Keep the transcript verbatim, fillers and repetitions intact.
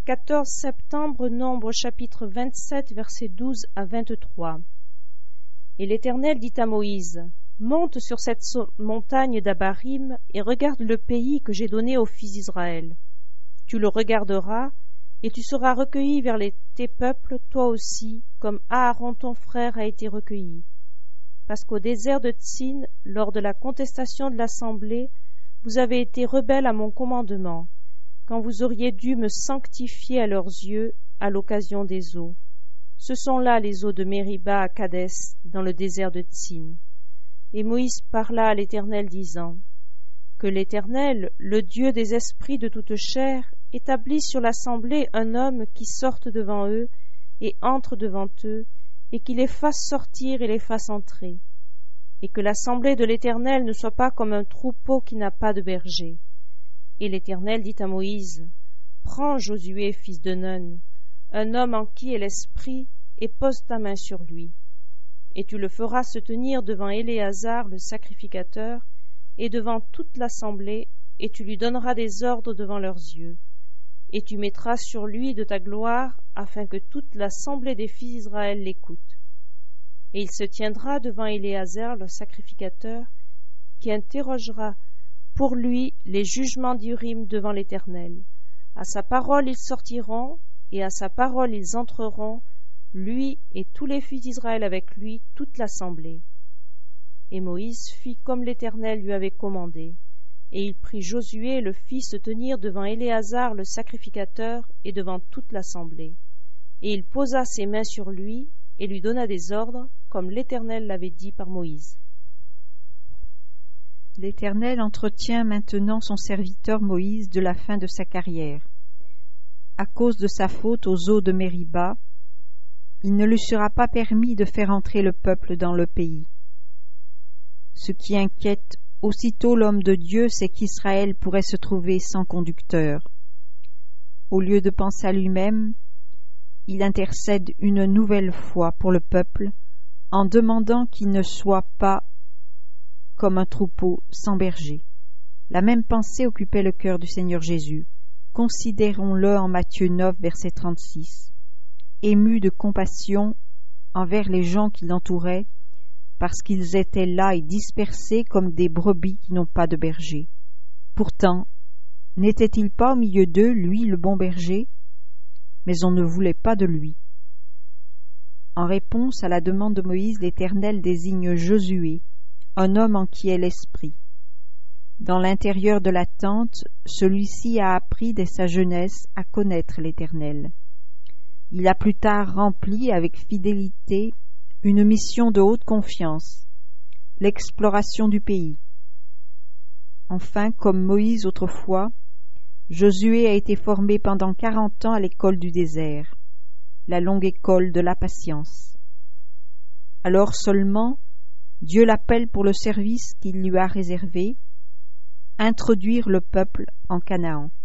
quatorze septembre, Nombre chapitre vingt-sept, versets douze à vingt-trois. Et l'Éternel dit à Moïse, « Monte sur cette montagne d'Abarim et regarde le pays que j'ai donné aux fils d'Israël. Tu le regarderas, et tu seras recueilli vers les, tes peuples, toi aussi, comme Aaron ton frère a été recueilli. Parce qu'au désert de Tsin, lors de la contestation de l'assemblée, vous avez été rebelles à mon commandement, quand vous auriez dû me sanctifier à leurs yeux à l'occasion des eaux. Ce sont là les eaux de Mériba à Kadès, dans le désert de Tsin. » Et Moïse parla à l'Éternel, disant, « Que l'Éternel, le Dieu des esprits de toute chair, établisse sur l'assemblée un homme qui sorte devant eux et entre devant eux, et qui les fasse sortir et les fasse entrer. Et que l'assemblée de l'Éternel ne soit pas comme un troupeau qui n'a pas de berger. » Et l'Éternel dit à Moïse, « Prends Josué, fils de Nun, un homme en qui est l'esprit, et pose ta main sur lui. Et tu le feras se tenir devant Éléazar le sacrificateur, et devant toute l'assemblée, et tu lui donneras des ordres devant leurs yeux. Et tu mettras sur lui de ta gloire, afin que toute l'assemblée des fils d'Israël l'écoute. Et il se tiendra devant Éléazar le sacrificateur, qui interrogera pour lui les jugements d'Urim devant l'Éternel. À sa parole ils sortiront, et à sa parole ils entreront, lui et tous les fils d'Israël avec lui, toute l'assemblée. Et Moïse fit comme l'Éternel lui avait commandé, et il prit Josué le fit se tenir devant Éléazar le sacrificateur et devant toute l'assemblée. Et il posa ses mains sur lui, et lui donna des ordres, comme l'Éternel l'avait dit par Moïse. L'Éternel entretient maintenant son serviteur Moïse de la fin de sa carrière. À cause de sa faute aux eaux de Mériba, il ne lui sera pas permis de faire entrer le peuple dans le pays. Ce qui inquiète aussitôt l'homme de Dieu, c'est qu'Israël pourrait se trouver sans conducteur. Au lieu de penser à lui-même, il intercède une nouvelle fois pour le peuple en demandant qu'il ne soit pas comme un troupeau sans berger. La même pensée occupait le cœur du Seigneur Jésus. Considérons-le en Matthieu neuf, verset trente-six. Ému de compassion envers les gens qui l'entouraient, parce qu'ils étaient là et dispersés comme des brebis qui n'ont pas de berger. Pourtant, n'était-il pas au milieu d'eux, lui, le bon berger? Mais on ne voulait pas de lui. En réponse à la demande de Moïse, l'Éternel désigne Josué, un homme en qui est l'esprit. Dans l'intérieur de la tente, celui-ci a appris dès sa jeunesse à connaître l'Éternel. Il a plus tard rempli avec fidélité une mission de haute confiance, l'exploration du pays. Enfin, comme Moïse autrefois, Josué a été formé pendant quarante ans à l'école du désert, la longue école de la patience. Alors seulement, Dieu l'appelle pour le service qu'il lui a réservé, introduire le peuple en Canaan.